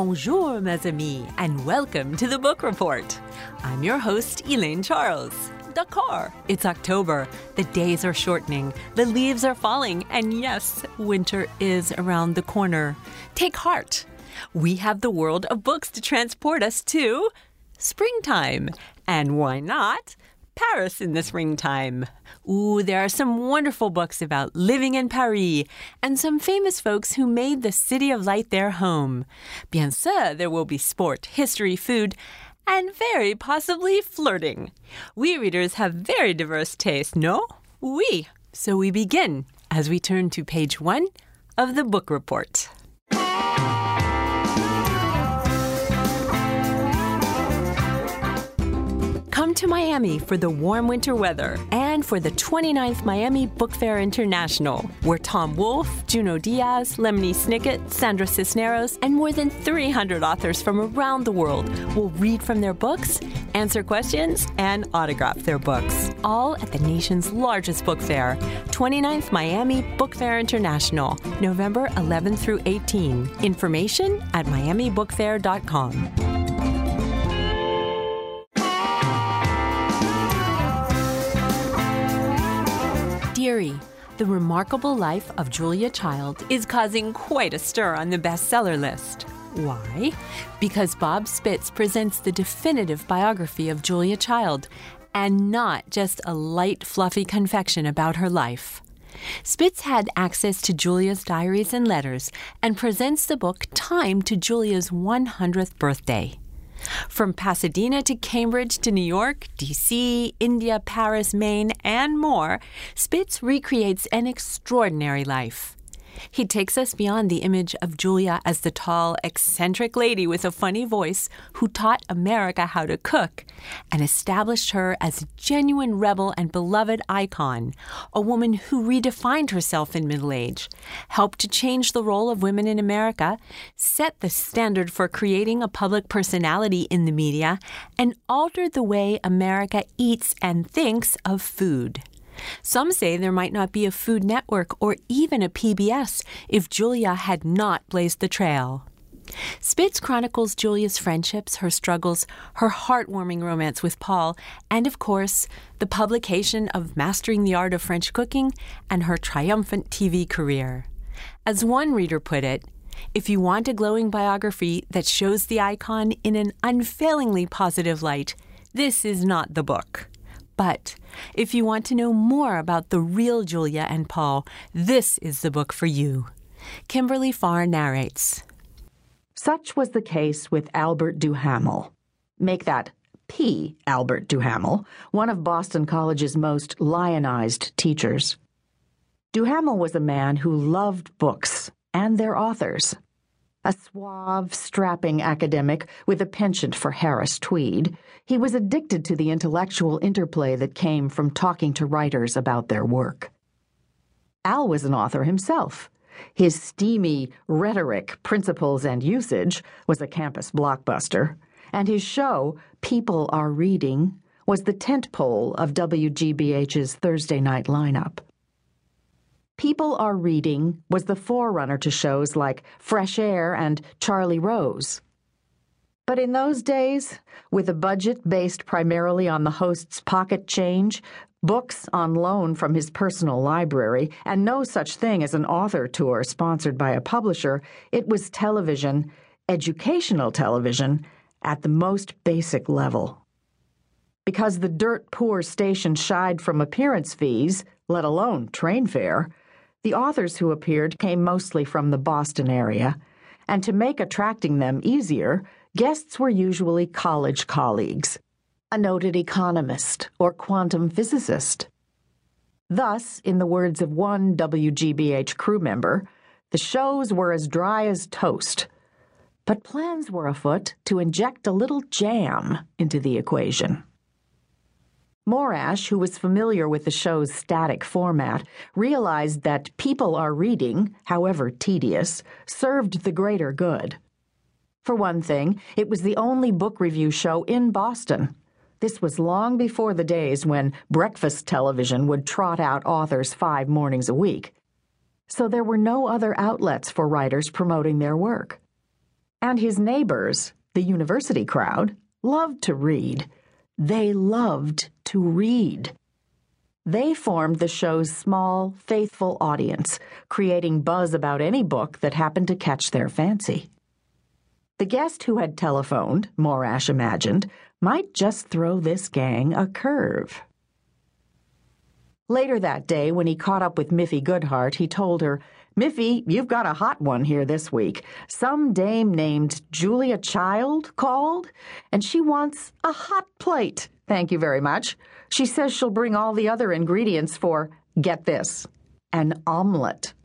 Bonjour, mes amis, and welcome to the Book Report. I'm your host, Elaine Charles. D'accord, it's October. The days are shortening, the leaves are falling, and yes, winter is around the corner. Take heart. We have the world of books to transport us to springtime. And why not Paris in the springtime? Ooh, there are some wonderful books about living in Paris and some famous folks who made the City of Light their home. Bien sûr, there will be sport, history, food, and very possibly flirting. We readers have very diverse tastes, no? Oui. So we begin as we turn to page 1 of the Book Report. Come to Miami for the warm winter weather and for the 29th Miami Book Fair International, where Tom Wolfe, Junot Diaz, Lemony Snicket, Sandra Cisneros, and more than 300 authors from around the world will read from their books, answer questions, and autograph their books. All at the nation's largest book fair, 29th Miami Book Fair International, November 11 through 18. Information at miamibookfair.com. Dearie, The Remarkable Life of Julia Child is causing quite a stir on the bestseller list. Why? Because Bob Spitz presents the definitive biography of Julia Child, and not just a light, fluffy confection about her life. Spitz had access to Julia's diaries and letters and presents the book timed to Julia's 100th birthday. From Pasadena to Cambridge to New York, D.C., India, Paris, Maine, and more, Spitz recreates an extraordinary life. He takes us beyond the image of Julia as the tall, eccentric lady with a funny voice who taught America how to cook and established her as a genuine rebel and beloved icon, a woman who redefined herself in middle age, helped to change the role of women in America, set the standard for creating a public personality in the media, and altered the way America eats and thinks of food. Some say there might not be a Food Network or even a PBS if Julia had not blazed the trail. Spitz chronicles Julia's friendships, her struggles, her heartwarming romance with Paul, and, of course, the publication of Mastering the Art of French Cooking and her triumphant TV career. As one reader put it, if you want a glowing biography that shows the icon in an unfailingly positive light, this is not the book. But if you want to know more about the real Julia and Paul, this is the book for you. Kimberly Farr narrates. Such was the case with Albert Duhamel. Make that P. Albert Duhamel, one of Boston College's most lionized teachers. Duhamel was a man who loved books and their authors. A suave, strapping academic with a penchant for Harris Tweed, he was addicted to the intellectual interplay that came from talking to writers about their work. Al was an author himself. His steamy rhetoric, principles, and usage was a campus blockbuster, and his show, People Are Reading, was the tentpole of WGBH's Thursday night lineup. People Are Reading was the forerunner to shows like Fresh Air and Charlie Rose. But in those days, with a budget based primarily on the host's pocket change, books on loan from his personal library, and no such thing as an author tour sponsored by a publisher, it was television, educational television, at the most basic level. Because the dirt-poor station shied from appearance fees, let alone train fare, the authors who appeared came mostly from the Boston area, and to make attracting them easier, guests were usually college colleagues, a noted economist or quantum physicist. Thus, in the words of one WGBH crew member, the shows were as dry as toast. But plans were afoot to inject a little jam into the equation. Morash, who was familiar with the show's static format, realized that People Are Reading, however tedious, served the greater good. For one thing, it was the only book review show in Boston. This was long before the days when breakfast television would trot out authors 5 mornings a week. So there were no other outlets for writers promoting their work. And his neighbors, the university crowd, loved to read. They loved to read. They formed the show's small, faithful audience, creating buzz about any book that happened to catch their fancy. The guest who had telephoned, Morash imagined, might just throw this gang a curve. Later that day, when he caught up with Miffy Goodhart, he told her, "Miffy, you've got a hot one here this week. Some dame named Julia Child called, and she wants a hot plate. Thank you very much. She says she'll bring all the other ingredients for, get this, an omelet."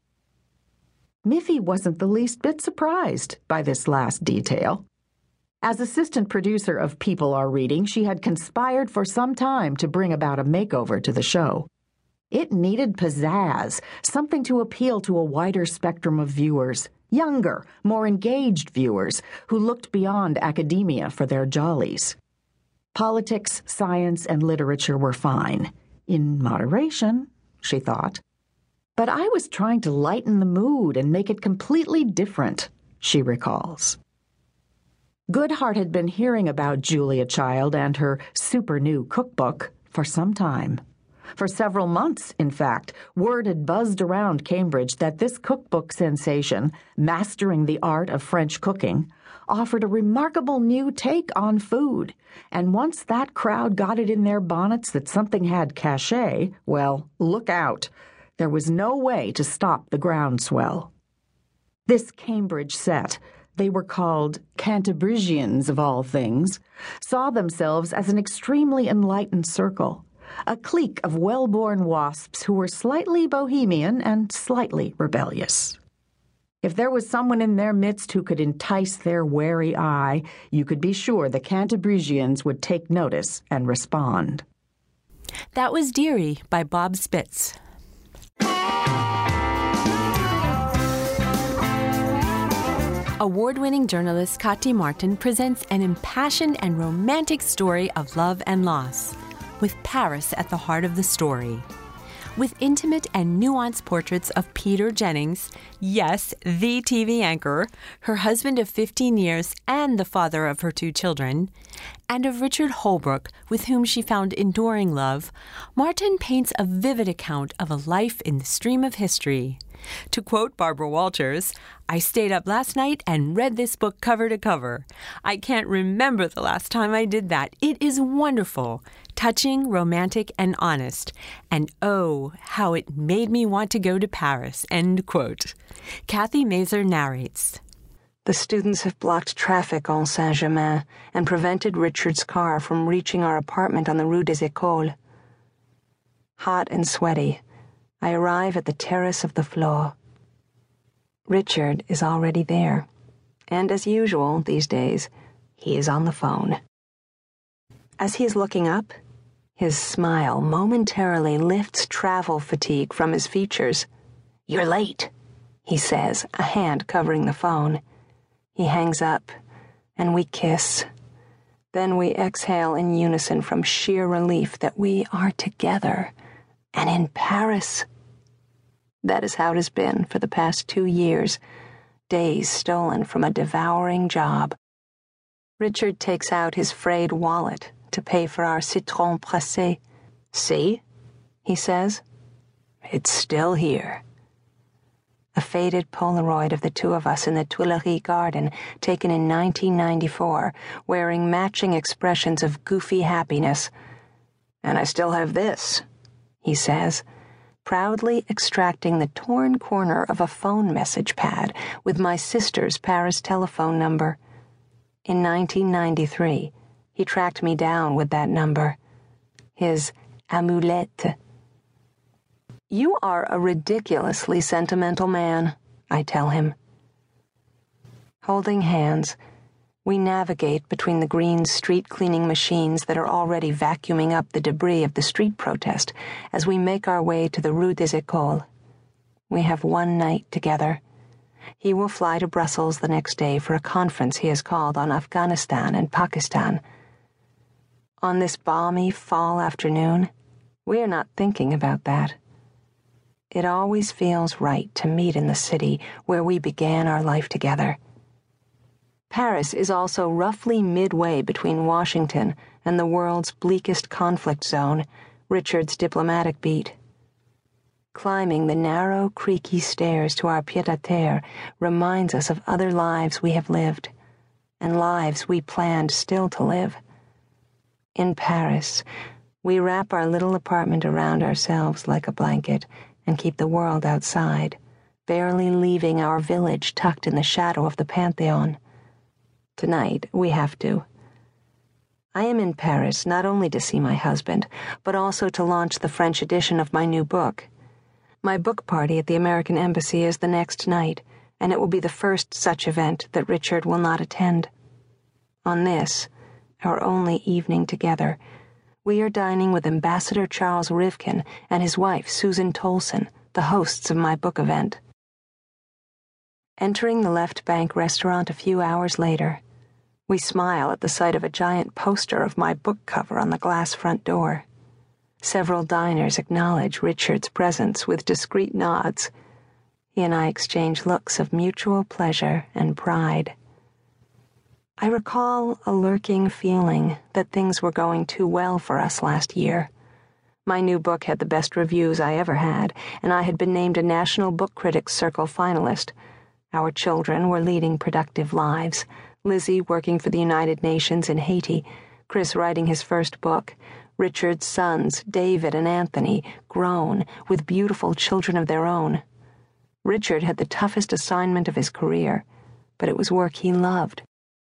Miffy wasn't the least bit surprised by this last detail. As assistant producer of People Are Reading, she had conspired for some time to bring about a makeover to the show. It needed pizzazz, something to appeal to a wider spectrum of viewers, younger, more engaged viewers who looked beyond academia for their jollies. Politics, science, and literature were fine. In moderation, she thought. But I was trying to lighten the mood and make it completely different, she recalls. Goodhart had been hearing about Julia Child and her super new cookbook for some time. For several months, in fact, word had buzzed around Cambridge that this cookbook sensation, Mastering the Art of French Cooking, offered a remarkable new take on food. And once that crowd got it in their bonnets that something had cachet, well, look out. There was no way to stop the groundswell. This Cambridge set, they were called Cantabrigians of all things, saw themselves as an extremely enlightened circle, a clique of well-born wasps who were slightly bohemian and slightly rebellious. If there was someone in their midst who could entice their wary eye, you could be sure the Cantabrigians would take notice and respond. That was Dearie by Bob Spitz. Award-winning journalist Kati Martin presents an impassioned and romantic story of love and loss, with Paris at the heart of the story. With intimate and nuanced portraits of Peter Jennings, yes, the TV anchor, her husband of 15 years and the father of her 2 children, and of Richard Holbrooke, with whom she found enduring love, Martin paints a vivid account of a life in the stream of history. To quote Barbara Walters, "I stayed up last night and read this book cover to cover. I can't remember the last time I did that. It is wonderful, touching, romantic, and honest. And oh, how it made me want to go to Paris," end quote. Kathy Mazer narrates. The students have blocked traffic on Saint-Germain and prevented Richard's car from reaching our apartment on the Rue des Écoles. Hot and sweaty, I arrive at the terrace of the Flore. Richard is already there, and as usual these days, he is on the phone. As he is looking up, his smile momentarily lifts travel fatigue from his features. "You're late," he says, a hand covering the phone. He hangs up, and we kiss. Then we exhale in unison from sheer relief that we are together. And in Paris. That is how it has been for the past 2 years, days stolen from a devouring job. Richard takes out his frayed wallet to pay for our citron pressé. "See?" he says. "It's still here." A faded Polaroid of the 2 of us in the Tuileries garden, taken in 1994, wearing matching expressions of goofy happiness. "And I still have this," he says, proudly extracting the torn corner of a phone message pad with my sister's Paris telephone number. In 1993, he tracked me down with that number. His amulette. "You are a ridiculously sentimental man," I tell him. Holding hands, we navigate between the green street-cleaning machines that are already vacuuming up the debris of the street protest as we make our way to the Rue des Écoles. We have one night together. He will fly to Brussels the next day for a conference he has called on Afghanistan and Pakistan. On this balmy fall afternoon, we are not thinking about that. It always feels right to meet in the city where we began our life together. Paris is also roughly midway between Washington and the world's bleakest conflict zone, Richard's diplomatic beat. Climbing the narrow, creaky stairs to our pied-à-terre reminds us of other lives we have lived, and lives we planned still to live. In Paris, we wrap our little apartment around ourselves like a blanket and keep the world outside, barely leaving our village tucked in the shadow of the Pantheon. Tonight, we have to. I am in Paris not only to see my husband, but also to launch the French edition of my new book. My book party at the American Embassy is the next night, and it will be the first such event that Richard will not attend. On this, our only evening together, we are dining with Ambassador Charles Rivkin and his wife Susan Tolson, the hosts of my book event. Entering the Left Bank restaurant a few hours later, we smile at the sight of a giant poster of my book cover on the glass front door. Several diners acknowledge Richard's presence with discreet nods. He and I exchange looks of mutual pleasure and pride. I recall a lurking feeling that things were going too well for us last year. My new book had the best reviews I ever had, and I had been named a National Book Critics Circle finalist. Our children were leading productive lives, Lizzie working for the United Nations in Haiti, Chris writing his first book, Richard's sons, David and Anthony, grown, with beautiful children of their own. Richard had the toughest assignment of his career, but it was work he loved.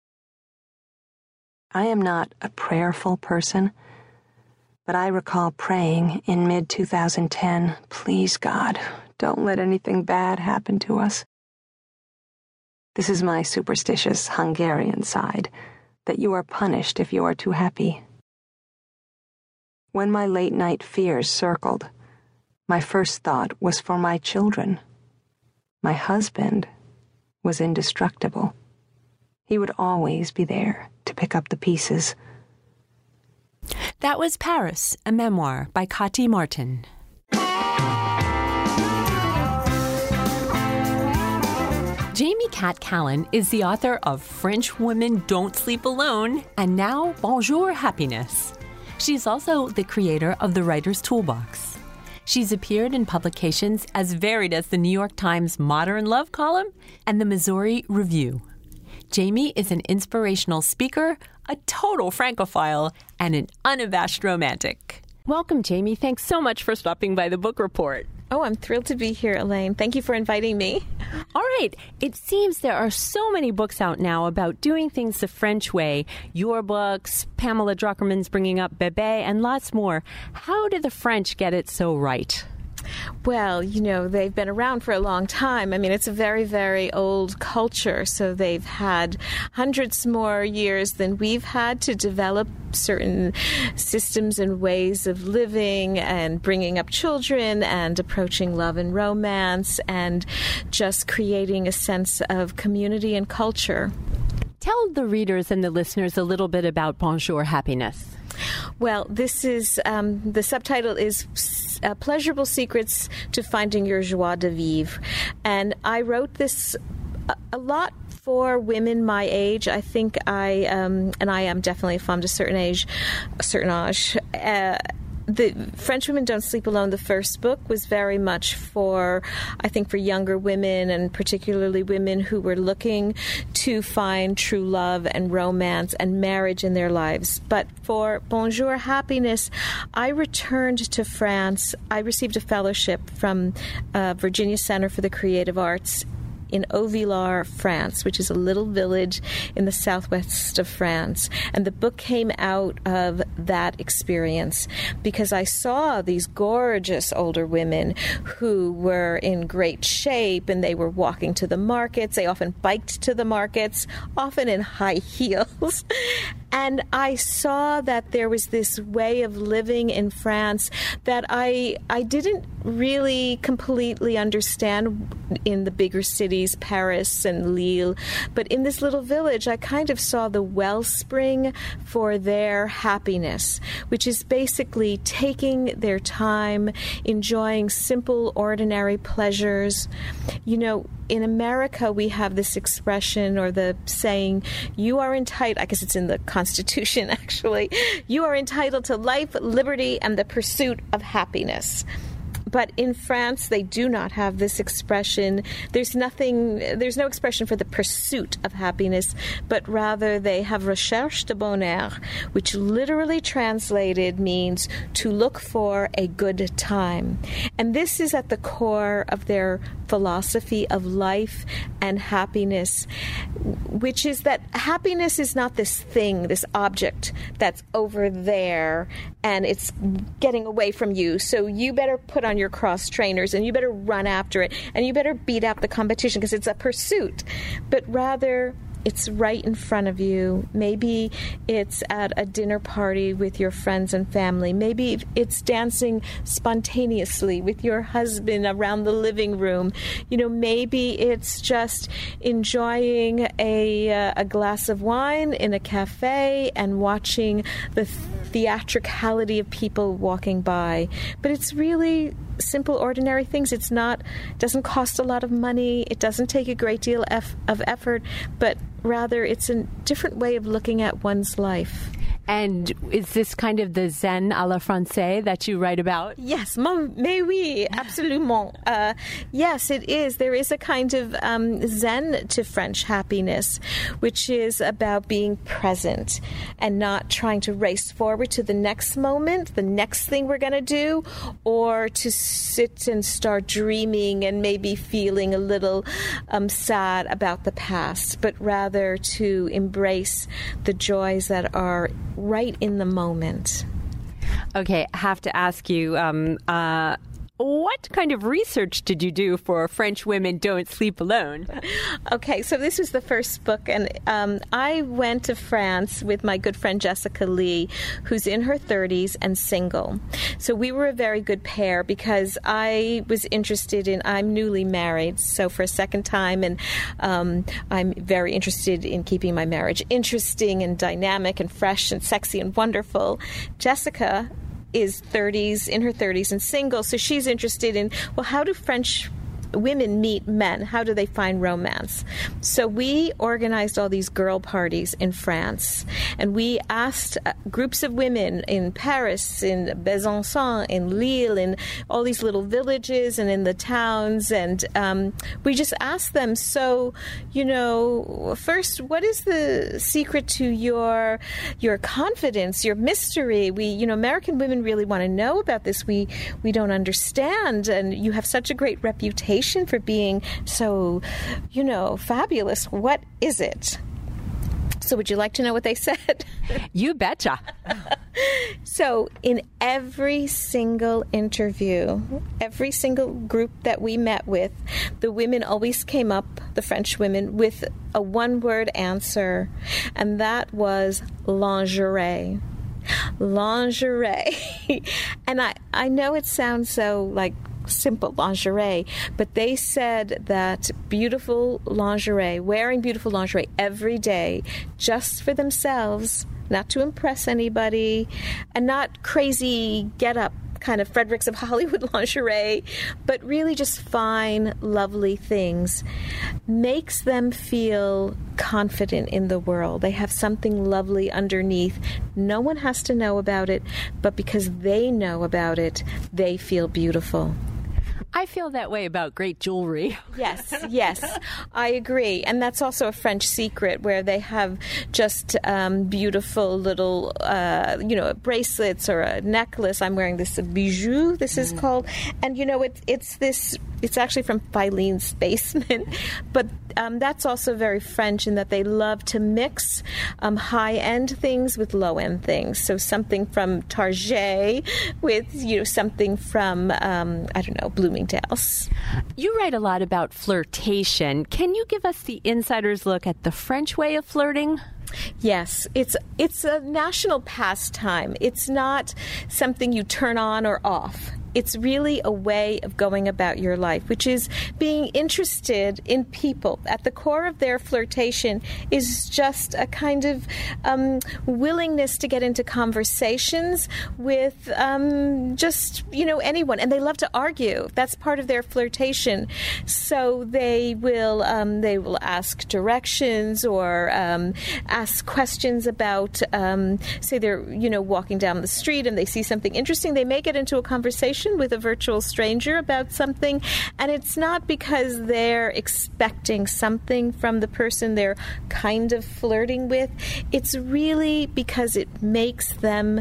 I am not a prayerful person, but I recall praying in mid-2010, "Please, God, don't let anything bad happen to us." This is my superstitious Hungarian side, that you are punished if you are too happy. When my late-night fears circled, my first thought was for my children. My husband was indestructible. He would always be there to pick up the pieces. That was Paris, a memoir by Kati Martin. Jamie Cat Callan is the author of French Women Don't Sleep Alone and now Bonjour Happiness. She's also the creator of the Writer's Toolbox. She's appeared in publications as varied as the New York Times Modern Love column and the Missouri Review. Jamie is an inspirational speaker, a total Francophile, and an unabashed romantic. Welcome, Jamie. Thanks so much for stopping by the Book Report. Oh, I'm thrilled to be here, Elaine. Thank you for inviting me. All right. It seems there are so many books out now about doing things the French way. Your books, Pamela Druckerman's Bringing Up Bébé, and lots more. How did the French get it so right? Well, they've been around for a long time. I mean, it's a very, very old culture, so they've had hundreds more years than we've had to develop certain systems and ways of living and bringing up children and approaching love and romance and just creating a sense of community and culture. Tell the readers and the listeners a little bit about Bonjour Happiness. Well, this is, the subtitle is Pleasurable Secrets to Finding Your Joie de Vivre. And I wrote this a lot for women my age. I think and I am definitely a femme de certain age, the French Women Don't Sleep Alone, the first book, was very much for younger women, and particularly women who were looking to find true love and romance and marriage in their lives. But for Bonjour Happiness, I returned to France. I received a fellowship from Virginia Center for the Creative Arts in Auvillard, France, which is a little village in the southwest of France. And the book came out of that experience because I saw these gorgeous older women who were in great shape, and they were walking to the markets. They often biked to the markets, often in high heels. And I saw that there was this way of living in France that I didn't really completely understand in the bigger cities, Paris and Lille. But in this little village, I kind of saw the wellspring for their happiness, which is basically taking their time, enjoying simple, ordinary pleasures. in America, we have this expression or the saying, you are entitled, I guess it's in the Constitution actually, you are entitled to life, liberty, and the pursuit of happiness. But in France, they do not have this expression. There's no expression for the pursuit of happiness, but rather they have recherche de bonheur, which literally translated means to look for a good time. And this is at the core of their philosophy of life and happiness, which is that happiness is not this thing, this object that's over there and it's getting away from you. So you better put on your cross trainers and you better run after it and you better beat out the competition because it's a pursuit. But rather, it's right in front of you. Maybe it's at a dinner party with your friends and family. Maybe it's dancing spontaneously with your husband around the living room. Maybe it's just enjoying a glass of wine in a cafe and watching the theatricality of people walking by. But it's really simple, ordinary things. It doesn't cost a lot of money. It doesn't take a great deal of effort, but rather it's a different way of looking at one's life. And is this kind of the Zen à la Française that you write about? Yes, mais oui, absolument. Yes, it is. There is a kind of Zen to French happiness, which is about being present and not trying to race forward to the next moment, the next thing we're going to do, or to sit and start dreaming and maybe feeling a little sad about the past, but rather to embrace the joys that are right in the moment. Okay, I have to ask you, what kind of research did you do for French Women Don't Sleep Alone? Okay, so this was the first book, and I went to France with my good friend Jessica Lee, who's in her 30s and single. So we were a very good pair because I was interested I'm newly married, so for a second time, and I'm very interested in keeping my marriage interesting and dynamic and fresh and sexy and wonderful. Jessica is in her 30s and single, so she's interested in, well, how do French women meet men? How do they find romance? So we organized all these girl parties in France, and we asked groups of women in Paris, in Besançon, in Lille, in all these little villages and in the towns, and we just asked them, so, first, what is the secret to your confidence, your mystery? American women really want to know about this. We don't understand, and you have such a great reputation for being so, fabulous. What is it? So would you like to know what they said? You betcha. So in every single interview, every single group that we met with, the women always came up, the French women, with a one-word answer, and that was lingerie. Lingerie. And I know it sounds so simple, lingerie, but they said that beautiful lingerie, wearing beautiful lingerie every day just for themselves, not to impress anybody, and not crazy get-up kind of Fredericks of Hollywood lingerie, but really just fine, lovely things, makes them feel confident in the world. They have something lovely underneath. No one has to know about it, but because they know about it, they feel beautiful. I feel that way about great jewelry. Yes, I agree. And that's also a French secret where they have just beautiful little, bracelets or a necklace. I'm wearing this bijou, this is called. And, it's actually from Filene's Basement. But that's also very French in that they love to mix high-end things with low-end things. So something from Target with, something from, Bloomingdale's. You write a lot about flirtation. Can you give us the insider's look at the French way of flirting? Yes, it's a national pastime. It's not something you turn on or off. It's really a way of going about your life, which is being interested in people. At the core of their flirtation is just a kind of willingness to get into conversations with anyone. And they love to argue. That's part of their flirtation. So they will ask directions or ask questions about, say they're, walking down the street and they see something interesting. They may get into a conversation with a virtual stranger about something, and it's not because they're expecting something from the person they're kind of flirting with. It's really because it makes them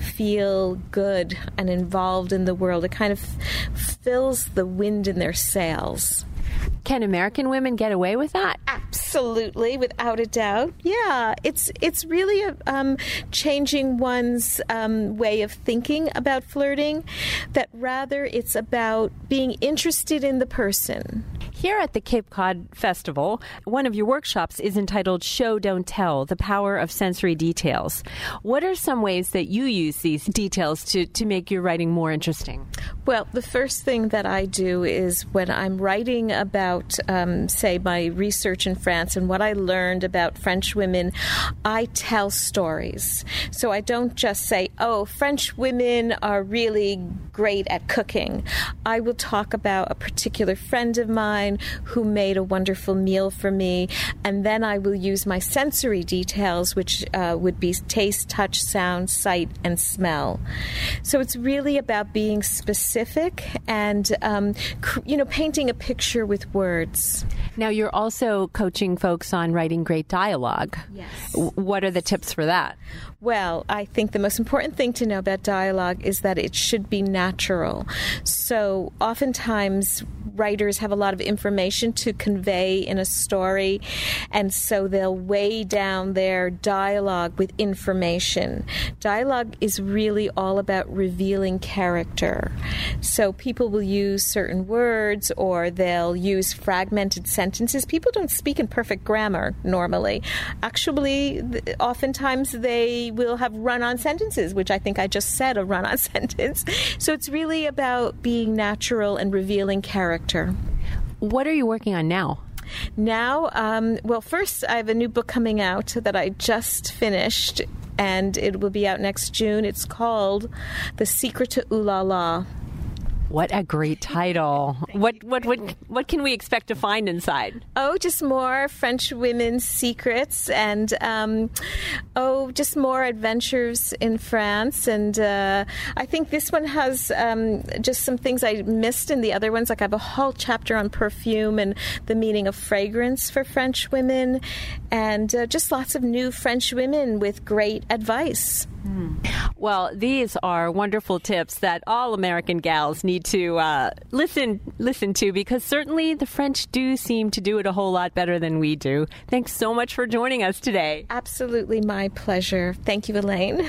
feel good and involved in the world. It kind of fills the wind in their sails. Can American women get away with that? Absolutely, without a doubt. Yeah, it's really changing one's way of thinking about flirting, that rather it's about being interested in the person. Here at the Cape Cod Festival, one of your workshops is entitled Show, Don't Tell, The Power of Sensory Details. What are some ways that you use these details to make your writing more interesting? Well, the first thing that I do is when I'm writing about, say, my research in France and what I learned about French women, I tell stories. So I don't just say, oh, French women are really great at cooking. I will talk about a particular friend of mine who made a wonderful meal for me, and then I will use my sensory details, which would be taste, touch, sound, sight, and smell. So it's really about being specific and, painting a picture with words. Now, you're also coaching folks on writing great dialogue. Yes. What are the tips for that? Well, I think the most important thing to know about dialogue is that it should be natural. So oftentimes writers have a lot of information to convey in a story, and so they'll weigh down their dialogue with information. Dialogue is really all about revealing character. So people will use certain words or they'll use fragmented sentences. People don't speak in perfect grammar normally. Actually, oftentimes they will have run-on sentences, which I think I just said a run-on sentence. So it's really about being natural and revealing character. What are you working on now? Now, first I have a new book coming out that I just finished, and it will be out next June. It's called The Secret to Ooh La La. What a great title. What can we expect to find inside? Oh, just more French women's secrets and, just more adventures in France. And I think this one has just some things I missed in the other ones. Like I have a whole chapter on perfume and the meaning of fragrance for French women, and just lots of new French women with great advice. Well, these are wonderful tips that all American gals need to listen to, because certainly the French do seem to do it a whole lot better than we do. Thanks so much for joining us today. Absolutely my pleasure. Thank you, Elaine.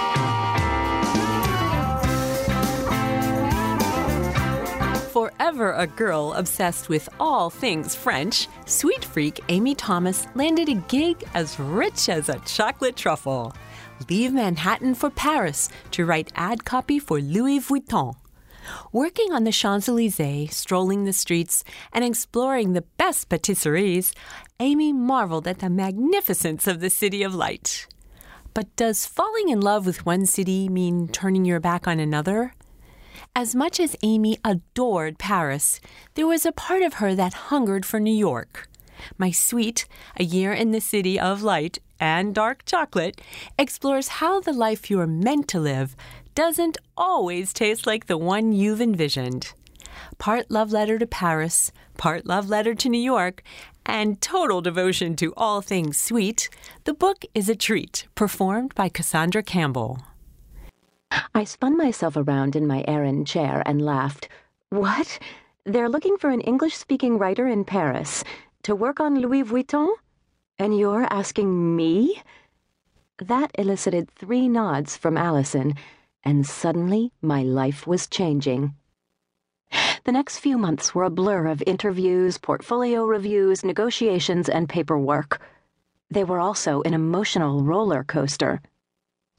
Forever a girl obsessed with all things French, sweet freak Amy Thomas landed a gig as rich as a chocolate truffle. Leave Manhattan for Paris to write ad copy for Louis Vuitton. Working on the Champs-Élysées, strolling the streets, and exploring the best patisseries, Amy marveled at the magnificence of the City of Light. But does falling in love with one city mean turning your back on another? As much as Amy adored Paris, there was a part of her that hungered for New York. My Sweet, A Year in the City of Light and Dark Chocolate, explores how the life you're meant to live doesn't always taste like the one you've envisioned. Part love letter to Paris, part love letter to New York, and total devotion to all things sweet, the book is a treat, performed by Cassandra Campbell. I spun myself around in my Aran chair and laughed. What? They're looking for an English-speaking writer in Paris to work on Louis Vuitton? And you're asking me? That elicited 3 nods from Allison, and suddenly my life was changing. The next few months were a blur of interviews, portfolio reviews, negotiations, and paperwork. They were also an emotional roller coaster.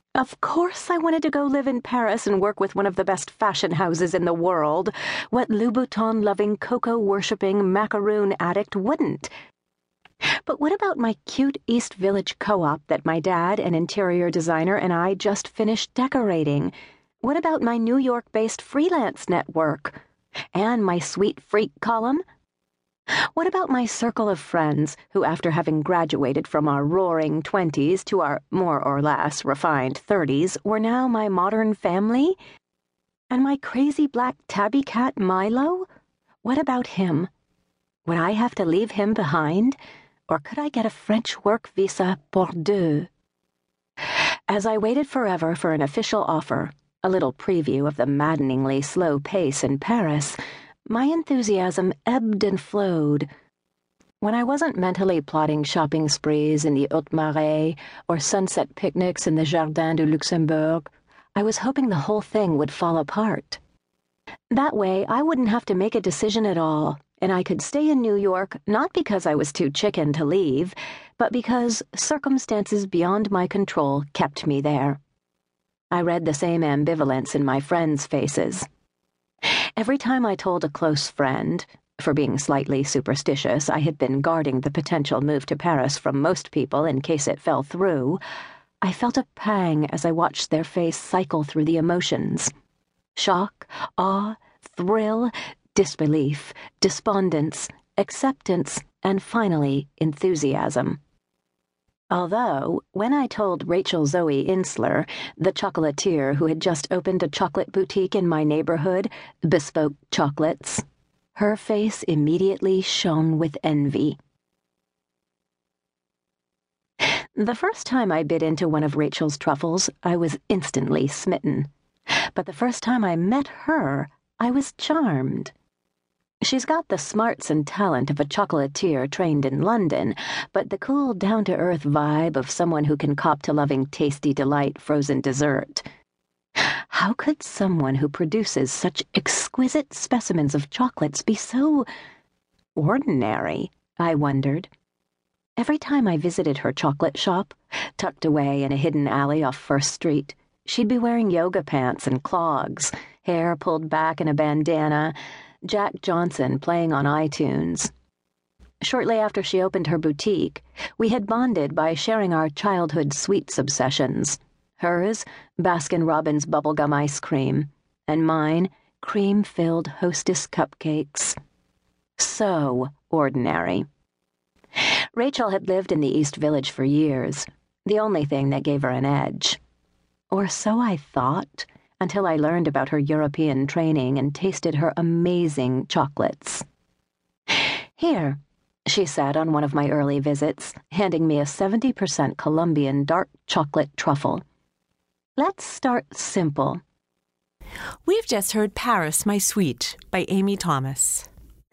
Of course I wanted to go live in Paris and work with one of the best fashion houses in the world. What Louboutin-loving, cocoa-worshipping, macaroon addict wouldn't? But what about my cute East Village co-op that my dad, an interior designer, and I just finished decorating? What about my New York-based freelance network? And my sweet freak column? What about my circle of friends who, after having graduated from our roaring 20s to our more or less refined 30s, were now my modern family? And my crazy black tabby cat Milo? What about him? Would I have to leave him behind? Or could I get a French work visa pour deux? As I waited forever for an official offer, a little preview of the maddeningly slow pace in Paris, my enthusiasm ebbed and flowed. When I wasn't mentally plotting shopping sprees in the Hautes-Marais or sunset picnics in the Jardin de Luxembourg, I was hoping the whole thing would fall apart. That way, I wouldn't have to make a decision at all, and I could stay in New York not because I was too chicken to leave, but because circumstances beyond my control kept me there. I read the same ambivalence in my friends' faces. Every time I told a close friend, for being slightly superstitious, I had been guarding the potential move to Paris from most people in case it fell through, I felt a pang as I watched their face cycle through the emotions. Shock, awe, thrill, disbelief, despondence, acceptance, and finally, enthusiasm. Although, when I told Rachel Zoe Insler, the chocolatier who had just opened a chocolate boutique in my neighborhood, Bespoke Chocolates, her face immediately shone with envy. The first time I bit into one of Rachel's truffles, I was instantly smitten. But the first time I met her, I was charmed. She's got the smarts and talent of a chocolatier trained in London, but the cool, down-to-earth vibe of someone who can cop to loving tasty delight frozen dessert. How could someone who produces such exquisite specimens of chocolates be so ordinary, I wondered. Every time I visited her chocolate shop, tucked away in a hidden alley off First Street, she'd be wearing yoga pants and clogs, hair pulled back in a bandana, Jack Johnson playing on iTunes. Shortly after she opened her boutique, we had bonded by sharing our childhood sweets obsessions. Hers, Baskin-Robbins bubblegum ice cream, and mine, cream-filled Hostess cupcakes. So ordinary. Rachel had lived in the East Village for years, the only thing that gave her an edge. Or so I thought, until I learned about her European training and tasted her amazing chocolates. Here, she said on one of my early visits, handing me a 70% Colombian dark chocolate truffle. Let's start simple. We've just heard Paris, My Sweet by Amy Thomas.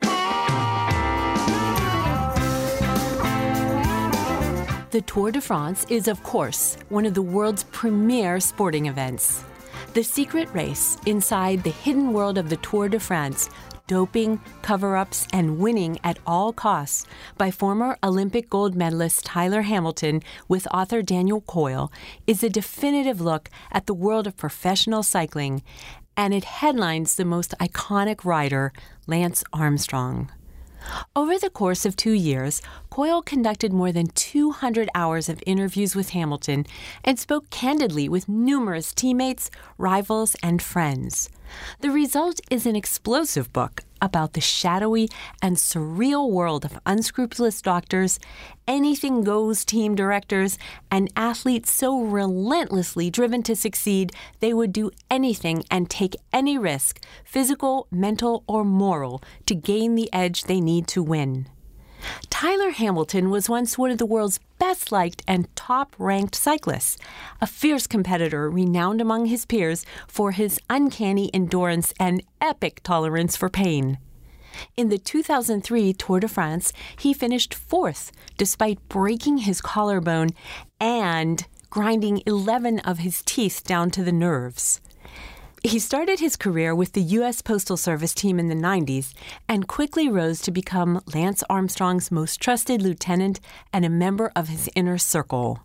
The Tour de France is, of course, one of the world's premier sporting events. The secret race inside the hidden world of the Tour de France, doping, cover-ups, and winning at all costs by former Olympic gold medalist Tyler Hamilton with author Daniel Coyle, is a definitive look at the world of professional cycling, and it headlines the most iconic rider, Lance Armstrong. Over the course of 2 years, Coyle conducted more than 200 hours of interviews with Hamilton and spoke candidly with numerous teammates, rivals, and friends. The result is an explosive book about the shadowy and surreal world of unscrupulous doctors, anything-goes team directors, and athletes so relentlessly driven to succeed they would do anything and take any risk, physical, mental, or moral, to gain the edge they need to win. Tyler Hamilton was once one of the world's best-liked and top-ranked cyclists, a fierce competitor renowned among his peers for his uncanny endurance and epic tolerance for pain. In the 2003 Tour de France, he finished fourth, despite breaking his collarbone and grinding 11 of his teeth down to the nerves. He started his career with the U.S. Postal Service team in the 90s and quickly rose to become Lance Armstrong's most trusted lieutenant and a member of his inner circle.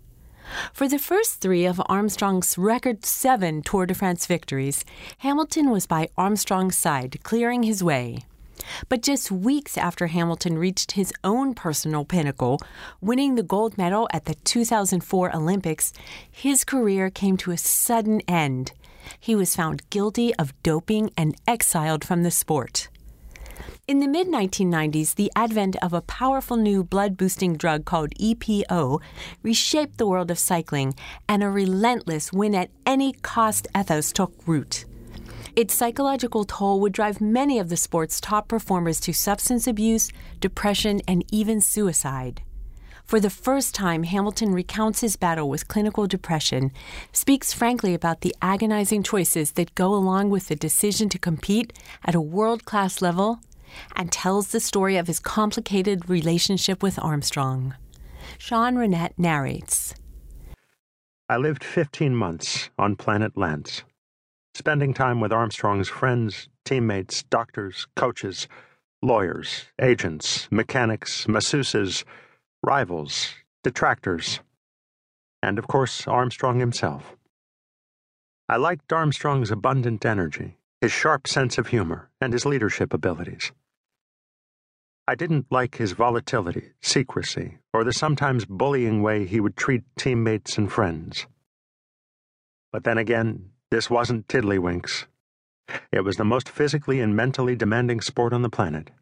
For the first 3 of Armstrong's record 7 Tour de France victories, Hamilton was by Armstrong's side, clearing his way. But just weeks after Hamilton reached his own personal pinnacle, winning the gold medal at the 2004 Olympics, his career came to a sudden end. He was found guilty of doping and exiled from the sport. In the mid-1990s, the advent of a powerful new blood-boosting drug called EPO reshaped the world of cycling, and a relentless win-at-any-cost ethos took root. Its psychological toll would drive many of the sport's top performers to substance abuse, depression, and even suicide. For the first time, Hamilton recounts his battle with clinical depression, speaks frankly about the agonizing choices that go along with the decision to compete at a world-class level, and tells the story of his complicated relationship with Armstrong. Sean Rennett narrates. I lived 15 months on planet Lance, spending time with Armstrong's friends, teammates, doctors, coaches, lawyers, agents, mechanics, masseuses, rivals, detractors, and, of course, Armstrong himself. I liked Armstrong's abundant energy, his sharp sense of humor, and his leadership abilities. I didn't like his volatility, secrecy, or the sometimes bullying way he would treat teammates and friends. But then again, this wasn't tiddlywinks. It was the most physically and mentally demanding sport on the planet.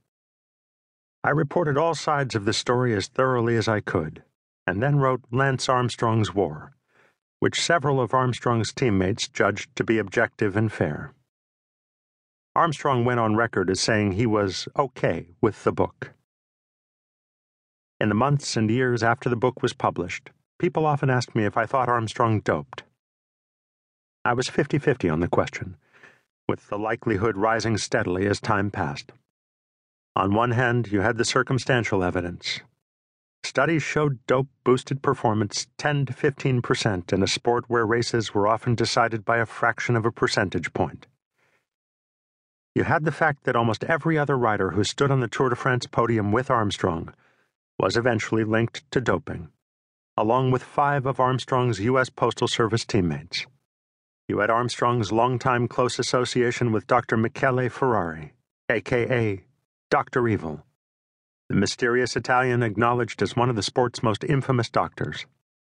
I reported all sides of the story as thoroughly as I could, and then wrote Lance Armstrong's War, which several of Armstrong's teammates judged to be objective and fair. Armstrong went on record as saying he was okay with the book. In the months and years after the book was published, people often asked me if I thought Armstrong doped. I was 50-50 on the question, with the likelihood rising steadily as time passed. On one hand, you had the circumstantial evidence. Studies showed dope boosted performance 10 to 15% in a sport where races were often decided by a fraction of a percentage point. You had the fact that almost every other rider who stood on the Tour de France podium with Armstrong was eventually linked to doping, along with 5 of Armstrong's U.S. Postal Service teammates. You had Armstrong's longtime close association with Dr. Michele Ferrari, a.k.a. Dr. Evil, the mysterious Italian acknowledged as one of the sport's most infamous doctors.